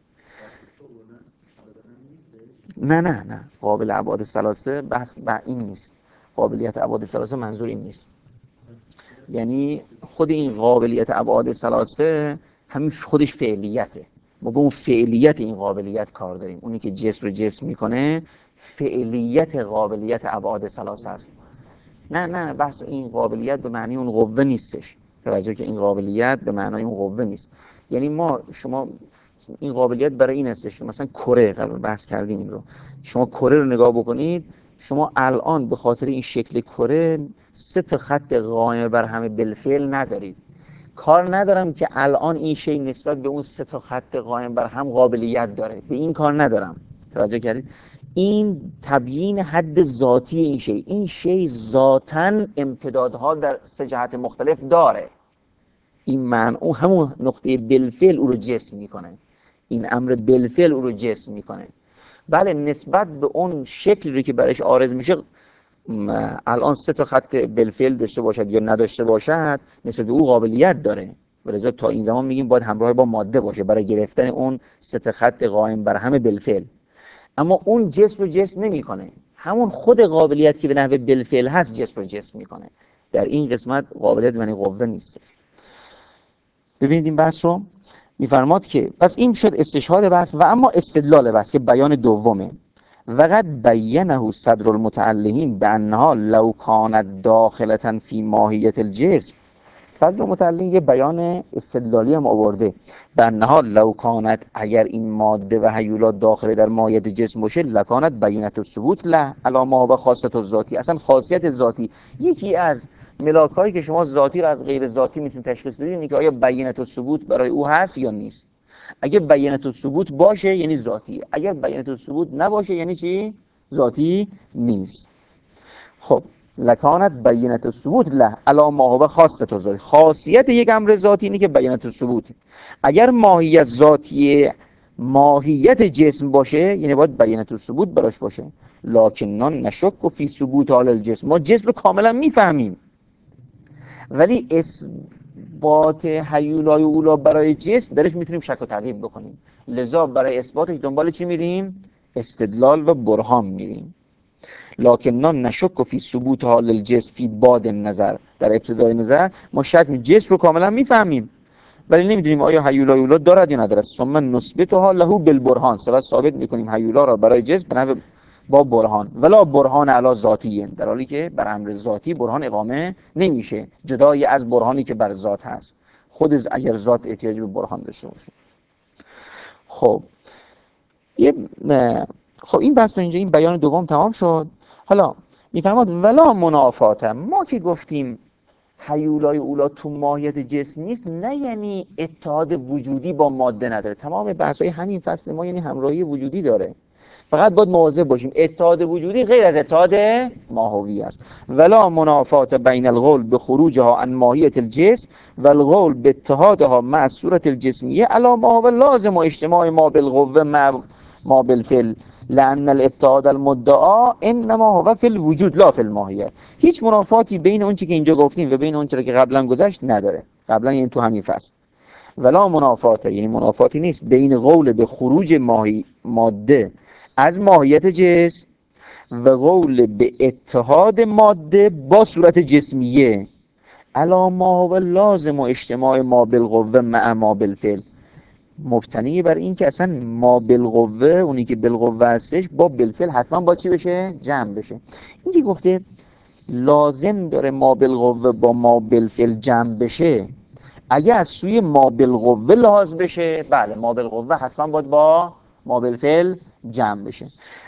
نه نه نه قابل ابعاد ثلاثه بحث به این نیست. قابلیت ابعاد ثلاثه منظور این نیست. یعنی خود این قابلیت ابعاد ثلاثه همین خودش فعلیته. ما به اون فعلیت این قابلیت کار داریم. اونی که جسم رو جسم میکنه فعلیت قابلیت ابعاد ثلاثه است. نه نه بحث این قابلیت به معنی اون قوه نیستش. توجه که این قابلیت به معنای اون قوه نیست. یعنی ما شما این قابلیت برای این هستش، مثلا کره قبل بحث کردیم این رو، شما کره رو نگاه بکنید، شما الان به خاطر این شکل کره سه تا خط قائم بر هم بالفعل ندارید. کار ندارم که الان این شی نسبت به اون سه تا خط قائم بر هم قابلیت داره، به این کار ندارم. توجه کردید؟ این تبیین حد ذاتی این شی، این شی ذاتاً امتدادها در سه جهت مختلف داره. این معنی اون همون نقطه بالفعل او رو جسم میکنه، این امر بالفعل او رو جسم میکنه. بله نسبت به اون شکلی رو که برایش عارض میشه الان سه تا خط بالفعل داشته باشد یا نداشته باشد نسبت به او قابلیت داره، ولذا تا این زمان میگیم باید همراه با ماده باشه برای گرفتن اون سه تا خط قائم بر هم بالفعل. اما اون جسم رو جسم نمیکنه، همون خود قابلیت که به نحو بالفعل هست جسم رو جسم میکنه. در این قسمت قابلیت معنی قوه نیست. ببینید این بحث رو میفرماد که پس این شد استشهاد بحث و اما استدلال بحث که بیان دومه. وقد بینه صدر المتعلمین بانها لو کانت داخلة فی ماهیت الجسم. صدر المتعلمین یه بیان استدلالی هم آورده، بانها لو کانت اگر این ماده و هیولات داخل در ماهیت جسم باشه لکانت بینت الثبوت له علی ما و خاصیت الذاتی. اصلا خاصیت ذاتی یکی از ملاک هایی که شما ذاتی رو از غیر ذاتی میتونید تشخیص بدید اینه که آیا بینت الثبوت برای او هست یا نیست. اگه بینت الثبوت باشه یعنی ذاتی، اگر بینت الثبوت نباشه یعنی چی؟ ذاتی نیست. خب لکانت بینت الثبوت له علی ما هو خاصیت الذاتی. خاصیت یک امر ذاتی اینه که بینت الثبوت. اگر ماهیت ذاتی ماهیت جسم باشه یعنی باید بینت الثبوت براش باشه. لکن نشک فی ثبوت حال الجسم. ما جسم رو کاملا میفهمیم ولی اثبات هیولای اولا برای جسم درش میتونیم شک و تردید بکنیم، لذا برای اثباتش دنبال چی میریم؟ استدلال و برهان میریم. لکن نشک فی ثبوت حال الجسم فی باد نظر. در ابتدای نظر ما شک می جسم رو کاملا میفهمیم ولی نمیدونیم آیا هیولای اولا دارد یا ندارد. ثم نثبتها له بالبرهان. سپس ثابت میکنیم هیولا را برای جسم بنابر با برهان ولا برهان علی ذاتی، در حالی که بر امر ذاتی برهان اقامه نمیشه جدای از برهانی که بر ذات هست. خود اگر ذات احتیاج به برهان داشته باشه. خب یه خب این بحث اینجا این بیان دوم تمام شد. حالا میفرماد ولا منافات. ما که گفتیم هیولای اولا تو ماهیت جسم نیست نه یعنی اتحاد وجودی با ماده نداره. تمام بحث‌های همین فصل ما یعنی همراهی وجودی داره، فقط باید مواظب باشیم اتحاد وجودی غیر از اتحاد ماهوی است. ولا منافات بین القول بخروجها عن ماهیت الجسم و القول باتحادها مع صورت الجسمیه علی ما هو لازم و اجتماع ما بالقوه مع ما بالفعل لان الاتحاد المدعا انما هو فی الوجود لا فی الماهیه. هیچ منافاتی بین اون چی که اینجا گفتیم و بین اون چیزی که قبلا گذشت نداره. قبلا یعنی تو همین فصل ولا منافات یعنی منافاتی نیست بین قول به خروج ماهی ماده از ماهیت جسم و قول به اتحاد ماده با صورت جسمیه علی ما هو لازم و اجتماع ما بالقوه مع ما بالفعل. مبتنی بر این که اصلا ما بالقوه اونی که بالقوه هستش با بالفعل حتما با چی بشه؟ جمع بشه. این که گفته لازم داره ما بالقوه با ما بالفعل جمع بشه، اگه از سوی ما بالقوه لحاظ بشه بله ما بالقوه حتما باید با ما بالفعل جمع بشه.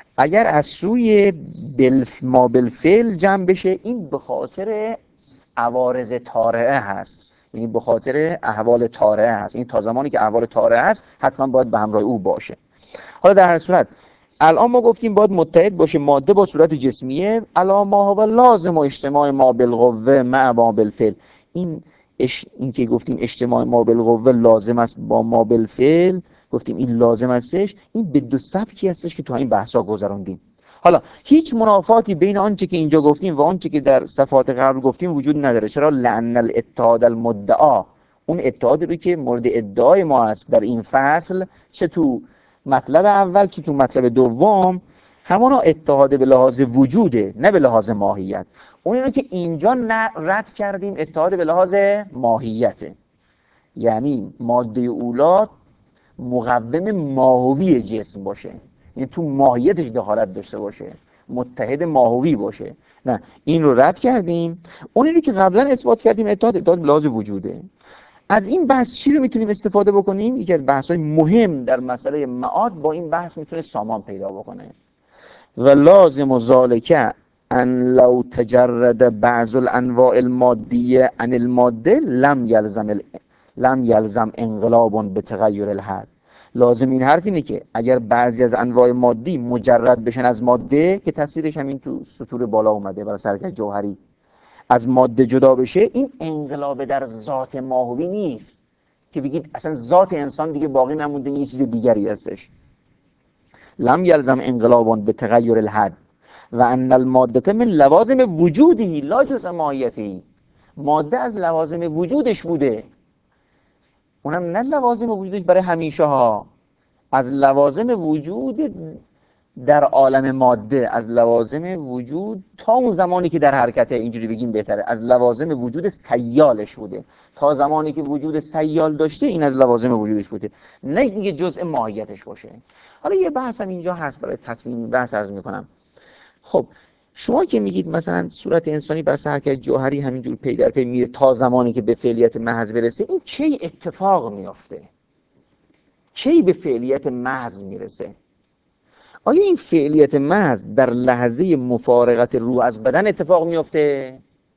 اگر از سوی بالف ما بالفعل جمع بشه، این به خاطر عوارض طارئه هست، یعنی به خاطر احوال طارئه هست. این تا زمانی که احوال طارئه هست حتما باید به همراه او باشه. حالا در هر صورت الان ما گفتیم باید متحد باشه ماده با صورت جسمیه، الا ما هو لازم و اجتماع ما بالقوه مع ما بالفعل. این اش... این که گفتیم اجتماع ما بالقوه لازم است با ما بالفعل، گفتیم این لازم استش، این به دو سبکی هستش که تو این بحثا گذراندیم. حالا هیچ منافاتی بین آنچه که اینجا گفتیم و آنچه که در صفحات قبل گفتیم وجود نداره. چرا؟ لأن الاتحاد المدعا، اون اتحادی رو که مورد ادعای ما است در این فصل، چه تو مطلب اول چه تو مطلب دوم، همانا اتحاد به لحاظ وجوده نه به لحاظ ماهیت. اون رو که اینجا رد کردیم اتحاد به لحاظ ماهیته، یعنی ماده اولاد مقوم ماهوی جسم باشه، یعنی تو ماهیتش دخالت داشته باشه، متحد ماهوی باشه. نه، این رو رد کردیم. اونی رو که قبلا اثبات کردیم اتحاد اتحاد به لحاظ وجوده. از این بحث چی رو میتونیم استفاده بکنیم؟ یکی از بحث‌های مهم در مسئله معاد با این بحث میتونه سامان پیدا بکنه. و لازم و ذالک ان لو تجرد بعض الانواع المادیه عن الماده لم یلزم ال... لم یلزم انقلاب به تغییر الحد. لازم این حرف اینه که اگر بعضی از انواع مادی مجرد بشن از ماده، که تفسیرش همین تو سطور بالا اومده برای حرکت جوهری، از ماده جدا بشه، این انقلاب در ذات ماهوی نیست که بگید اصلا ذات انسان دیگه باقی نمونده، یه چیز دیگری هستش. لم یلزم انقلاب به تغییر الحد و ان الماده من لوازم وجودی لا جزء ماهیتی. ماده از لوازم وجودش بوده، اونم نه لوازم وجودش برای همیشه ها، از لوازم وجود در عالم ماده، از لوازم وجود تا اون زمانی که در حرکته، اینجوری بگیم بهتره، از لوازم وجود سیالش بوده. تا زمانی که وجود سیال داشته این از لوازم وجودش بوده، نه اینکه جزء ماهیتش باشه. حالا یه بحث هم اینجا هست برای تطمین بحث عرض میکنم. خب شما که میگید مثلا صورت انسانی بس حرکت جوهری همینجور پی در پی میره تا زمانی که به فعلیت محض برسه، این کی اتفاق میافته؟ کی به فعلیت محض میرسه؟ آیا این فعلیت محض در لحظه مفارقت روح از بدن اتفاق میفته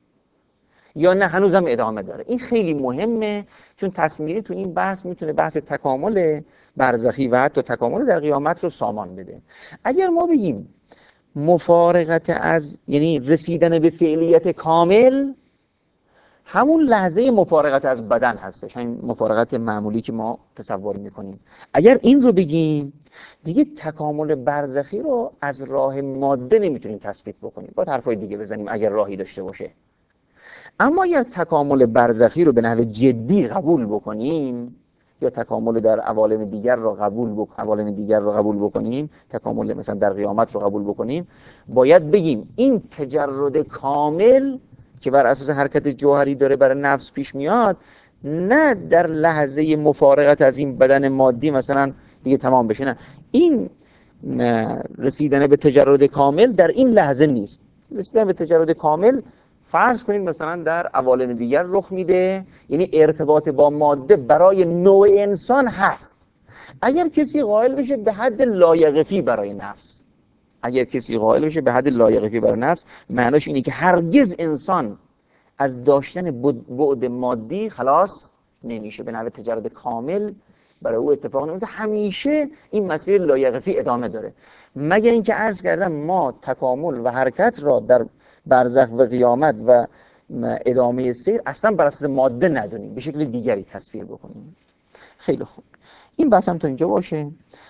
یا نه هنوزم ادامه داره؟ این خیلی مهمه، چون تصمیمی تو این بحث میتونه بحث تکامل برزخی و حتی تکامل در قیامت رو سامان بده. اگر ما بگیم مفارقت از، یعنی رسیدن به فعلیت کامل، همون لحظه مفارقت از بدن هستش، همین مفارقت معمولی که ما تصور میکنیم. اگر این رو بگیم دیگه تکامل برزخی رو از راه ماده نمیتونیم تثبیت بکنیم، با حرفای دیگه بزنیم اگر راهی داشته باشه. اما اگر تکامل برزخی رو به نحو جدی قبول بکنیم، یا تکامل در عوالم دیگر رو قبول بک... عوالم دیگر رو قبول بکنیم، تکامل مثلا در قیامت رو قبول بکنیم، باید بگیم این تجرد کامل که بر اساس حرکت جوهری داره برای نفس پیش میاد، نه در لحظه مفارقت از این بدن مادی مثلا دیگه تمام بشه، نه، این رسیدن به تجرد کامل در این لحظه نیست. رسیدن به تجرد کامل فرض کنید مثلا در عوالم دیگر رخ میده، یعنی ارتباط با ماده برای نوع انسان هست. اگر کسی قائل بشه به حد لایقفی برای نفس، اگر کسی قائل بشه به حد لایقفی برای نفس، معناش اینه که هرگز انسان از داشتن بعد مادی خلاص نمیشه، به نحو تجرد کامل برای او اتفاق نمیفته، همیشه این مسیر لایقفی ادامه داره. مگر اینکه عرض کردم ما تکامل و حرکت را در برزخ و قیامت و ادامه سیر اصلا بر اساس ماده ندونیم، به شکل دیگری تصویر بکنیم. خیلی خوب، این بحث هم تا اینجا باشه.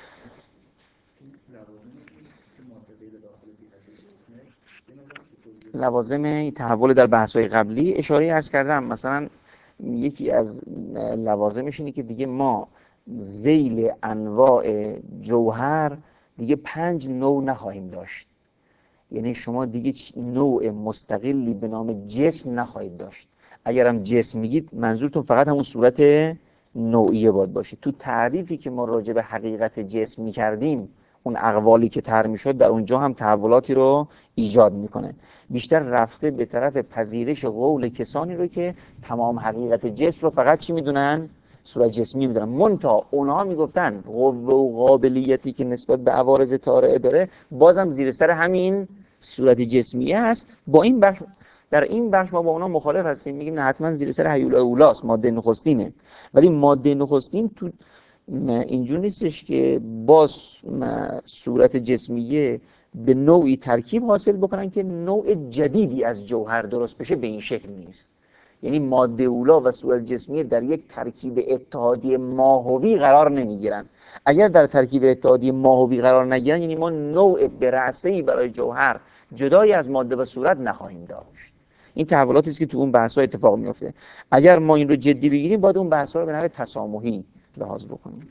لوازم تحول در بحث‌های قبلی اشاره عرض کردم، مثلا یکی از لوازمش اینه که دیگه ما ذیل انواع جوهر دیگه پنج نوع نخواهیم داشت، یعنی شما دیگه نوع مستقلی به نام جسم نخواهید داشت. اگرم جسم میگید منظورتون فقط همون صورت نوعیه باید باشه. تو تعریفی که ما راجع به حقیقت جسم میکردیم، اون اقوالی که طرح میشد در اونجا هم تحولاتی رو ایجاد میکنه، بیشتر رفته به طرف پذیرش قول کسانی رو که تمام حقیقت جسم رو فقط چی میدونن؟ صورت جسمی میدونن. منتها اونها میگفتن قوه و قابلیتی که نسبت به عوارض طارئه داره بازم زیر سر همین صورت جسمیه هست. با این بخش، در این بخش ما با اونا مخالف هستیم، میگیم نه حتما زیر سر هیولا اولاست، ماده نخستینه. ولی ماده نخستین تو اینجور نیستش که با صورت جسمیه به نوعی ترکیب حاصل بکنن که نوع جدیدی از جوهر درست بشه، به این شکل نیست. یعنی ماده اولا و صورت جسمیه در یک ترکیب اتحادی ماهوی قرار نمیگیرن. اگر در ترکیب اتحادی ماهوی قرار نگیرن، یعنی ما نوع برعصه‌ای برای جوهر جدایی از ماده و صورت نخواهیم داشت. این تحولاتی است که تو اون بحث‌ها اتفاق میفته. اگر ما این رو جدی بگیریم، باید اون بحث‌ها رو به نحو تسامحی لحاظ بکنیم.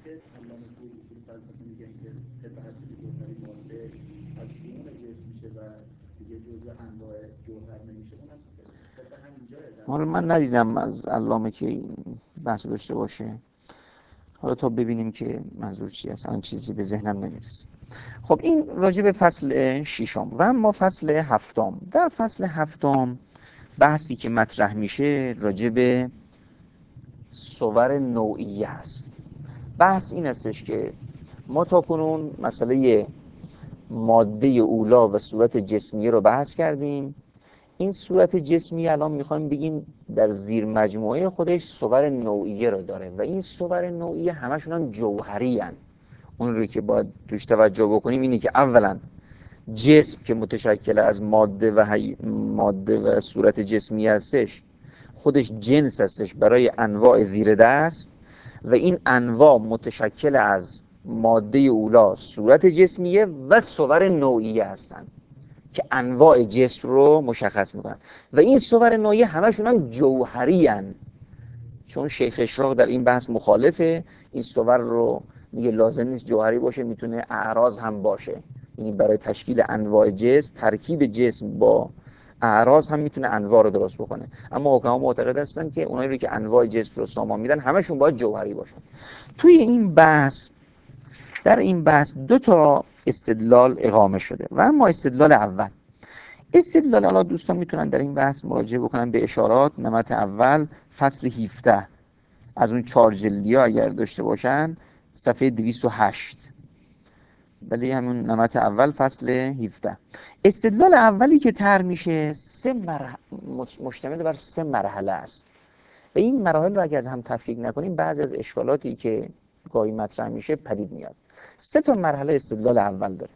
حالا من ندیدم از علامه که این بحث داشته باشه. حالا تا ببینیم که منظور چی است، آن چیزی به ذهنم نمیرسه. خب این راجع به فصل ششم و اما فصل هفتم. در فصل هفتم بحثی که مطرح میشه راجع به صور نوعیه است. بحث این استش که ما تا کنون مسئله ماده اولا و صورت جسمیه رو بحث کردیم. این صورت جسمی الان میخوایم بگیم در زیر مجموعه خودش صور نوعیه رو داره و این صور نوعیه همشون هم جوهری هن. اون رو که باید توش توجه بکنیم اینه که اولا جسم که متشکل از ماده و هی... ماده و صورت جسمی هستش، خودش جنس هستش برای انواع زیر دست و این انواع متشکل از ماده اولا، صورت جسمیه و صور نوعیه هستند که انواع جسم رو مشخص میکنن و این صور نوعیه همشون هم جوهری هن. چون شیخ اشراق در این بحث مخالفه، این صور رو میگه لازم نیست جوهری باشه، میتونه اعراض هم باشه. یعنی برای تشکیل انواع جسم، ترکیب جسم با اعراض هم میتونه انواع رو درست بکنه. اما حکما معتقد هستن که اونایی رو که انواع جسم رو سامان میدن همشون باید جوهری باشن. توی این بحث، در این بحث دو تا استدلال اقامه شده و اما استدلال اول، استدلال حالا دوستان میتونن در این بحث مراجعه بکنن به اشارات نمط اول فصل هفده از اون چهار جلدی ها اگر داشته باشن صفحه دویست و هشت، ولی همون نمط اول فصل هفده. استدلال اولی که طرح میشه سه مرحله، مشتمل بر سه مرحله است و این مراحل رو اگر از هم تفکیک نکنیم بعضی از اشکالاتی که گاهی مطرح میشه پدید میاد. سه تا مرحله استدلال اول داره.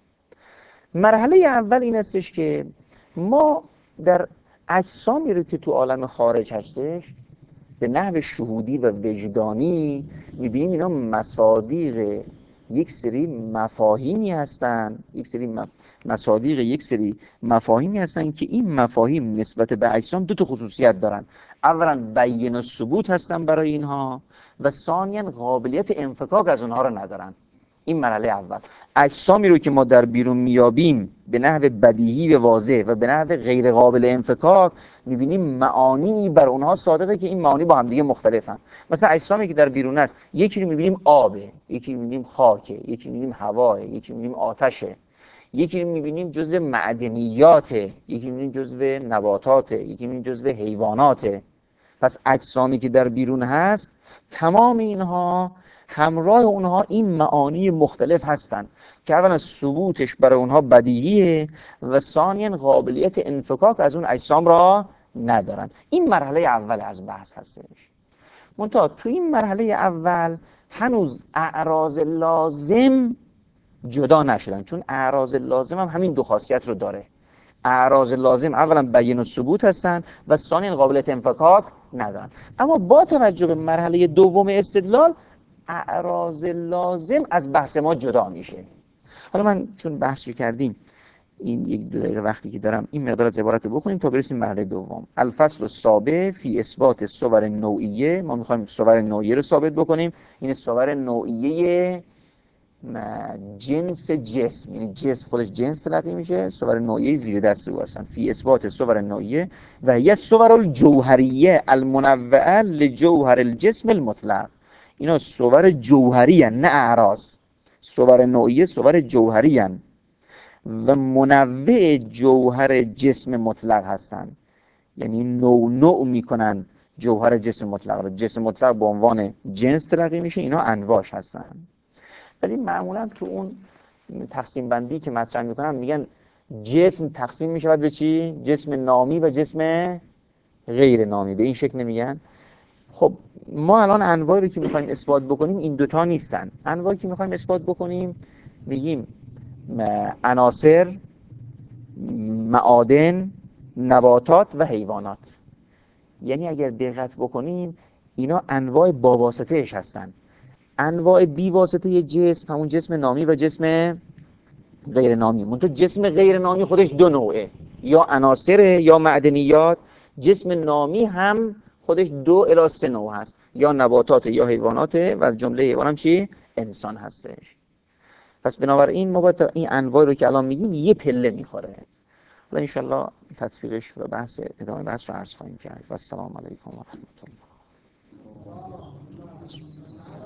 مرحله اول این استش که ما در اجسامی رو که تو عالم خارج هستش به نحو شهودی و وجدانی میبینیم اینا مصادیق یک سری مفاهیمی هستن، یک سری مف... مصادیق یک سری مفاهیمی هستن که این مفاهیم نسبت به اجسام دو تا خصوصیت دارن. اولا بیان و ثبوت هستن برای اینها و ثانیاً قابلیت انفکاک از اونها رو ندارن. این مرحله اول. اجسامی رو که ما در بیرون میابیم به نحو بدیهی و واضح و به نحو غیر قابل انفکاک میبینیم معانی بر اونها صادقه که این معانی با هم دیگه مختلفن. مثلا اجسامی که در بیرون است، یکی رو میبینیم آبه، یکی رو میبینیم خاکه، یکی رو میبینیم هواه، یکی رو میبینیم آتشه، یکی رو میبینیم جزء معدنیاته، یکی رو میبینیم جزء نباتاته، یکی رو میبینیم جزء حیواناته. پس اجسامی که در بیرون هست تمام اینها همراه اونها این معانی مختلف هستند که اولا ثبوتش برای اونها بدیهیه و ثانیاً قابلیت انفکاک از اون اجسام را ندارن. این مرحله اول از بحث هستش. منتها تو این مرحله اول هنوز اعراض لازم جدا نشدن، چون اعراض لازم هم همین دو خاصیت رو داره. اعراض لازم اولا بیان و ثبوت هستن و ثانیاً قابلیت انفکاک ندارن. اما با توجه به مرحله دوم استدلال، اعراض لازم از بحث ما جدا میشه. حالا من چون بحث رو کردیم این یک دو دقیقه وقتی که دارم این مقدار از عبارت رو بکنیم تا برسیم مرحله دوم. الفصل السابع فی اثبات صور نوعیه. ما میخوایم صور نوعیه رو ثابت بکنیم. این صور نوعیه جنس جسم، یعنی جسم خودش جنس تلقی میشه، صور نوعیه زیر دست او هستن. فی اثبات صور نوعیه و هی صور الجوهریه المنوعه لجوهر الجسم المطلق. اینا صور جوهری هن، نه اعراض. صور نوعیه صور جوهری هن و منوع جوهر جسم مطلق هستن، یعنی نوع نوع میکنن جوهر جسم مطلق رو. جسم مطلق به عنوان جنس تلقی میشه، اینا انواعش هستن. ولی معمولا تو اون تقسیم بندی که مطرح میکنن میگن جسم تقسیم میشه به چی؟ جسم نامی و جسم غیر نامی. به این شکل نمیگن. خب ما الان انواعی رو که میخوایم اثبات بکنیم این دوتا نیستن. انواعی که میخوایم اثبات بکنیم میگیم عناصر، معادن، نباتات و حیوانات. یعنی اگر دقت بکنیم اینا انواع با واسطه‌اش هستن. انواع بی واسطه جسم همون جسم نامی و جسم غیر نامی. منتها جسم غیر نامی خودش دو نوعه، یا عناصر یا معدنیات. جسم نامی هم خودش دو الی سه نوع هست، یا نباتات یا حیوانات، و از جمله حیوان هم چی؟ انسان هستش. پس بنابراین ما باید این انواع رو که الان میگیم یه پله میخوره. حالا انشالله تطبیقش و بحث ادامه بحث رو عرض خواهیم کرد. و السلام علیکم و رحمت الله.